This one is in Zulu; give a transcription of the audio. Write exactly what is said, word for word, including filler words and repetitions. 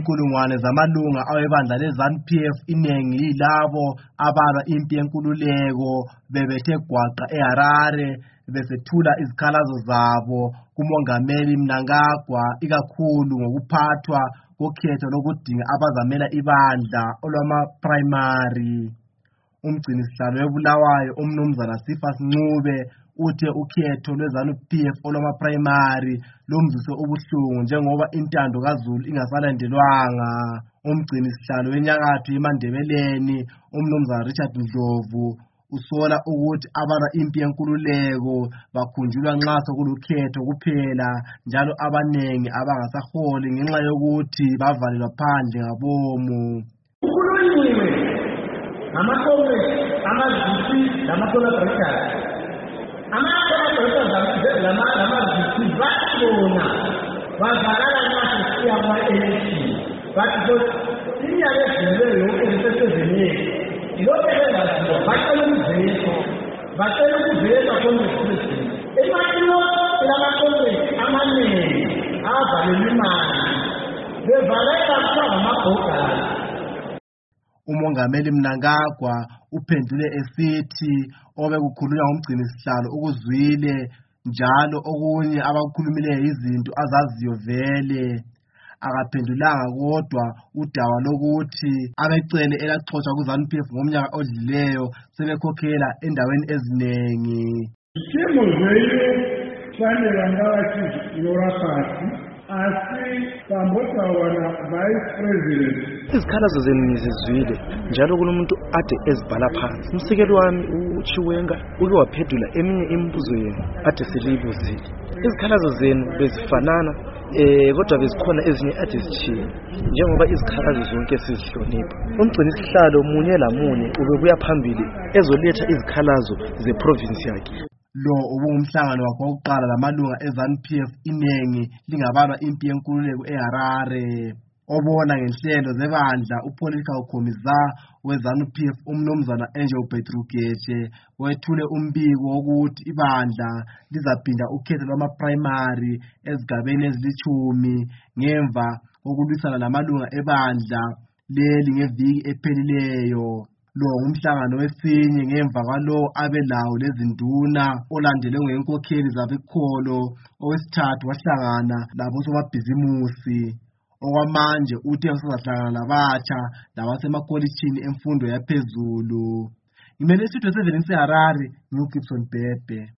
Izinkulungwane zamalunga awebandla le-ZANU-P F iningi yilabo abalwa impi yenkululeko bebethe gwaqa eHarare besethula izikhalazo zabo kuMongameli Mnangagwa ikakhulu ngokuphathwa kokhetho lokudinga abazamela ibandla olwama-primary. Umgcinisihlalo weBulawayo uMnumzana Cephas Ncube uthe ukhetho lwe-ZANU-P F olwama-primary lumzwise ubuhlungu njengoba intando kaZulu ingasalandelwanga. Umgcinisihlalo weNyakatho yeMandebeleni uMnumzana Richard Ndlovu usola ukuthi abalwa impi yenkululeko bakhunjulwa nxa sokulukhetho kuphela njalo abanengi abangasaholi ngenxa yokuthi bavalelwa phandle ngabomu. Ukhulunyiwe ngamakomredi amazisi lama-collaborators ama-collaborators lamazisi batibona bazalana naso siya kwa-election bathi iminyaka edlulileyo yonke lisesezimeni ilokhu ebengaziwa bacela ukuvezwa bacela ukuvezwa komresident emakilo elamakomredi amaningi avalelwa imali bevaleka kuthiwa ngamabhogari. UMongameli Mnangagwa uphendule esithi obekukhulunywa ngumgcinisihlalo ukuzwile njalo okunye abakukhulumileyo izinto azaziyo vele. Akaphendulanga kodwa udaba lokuthi abecele elaxotsha ku-ZANU-P F ngomnyaka odluleyo sebekhokhela endaweni ezinengi. Isimo zenu fanele ngakathi yoraphathi asi sambotha wana vice president. Izikhalazo zenu ngizizwile njalo kunomuntu ade ezibhala phansi. Umsekeli wami uChiwenga uke waphendula eminye imibuzo yenu ade silibuzile. Izikhalazo zenu bezifanana eh kodwa bezikhona ezinye ade zitshiye njengoba izikhalazo zonke sizihlonipha. Umgcinisihlalo munye lamunye ubebuya phambili ezoletha izikhalazo zeprovince yakhe. Lo ubungumhlangano wakho wokuqala lamalunga e-ZANU-P F inengi lingabalwa impi yenkululeko eHarare. Obona ngenhlelo zebandla upolitical commissar we-ZANU-P F uMnumzana Angel Petrugeje wethule umbiko wokuthi ibandla lizaphinda ukhetho lwama-primary ezigabeni ezilithumi ngemva kokulwisana lamalunga ebandla leli ngeviki ephelileyo. Lo ngumhlangano wesinye ngemva kwalowo abelawo lezinduna olandelwe ngenkokheli zabekholo. Owesithathu wahlangana labosomabhizimusi. Okwamanje uthe usahlangana labatsha labasemakolitshini emfundo yaphezulu. Ngimele isitho sevenini seHarare, ngiuGibson Bhebhe.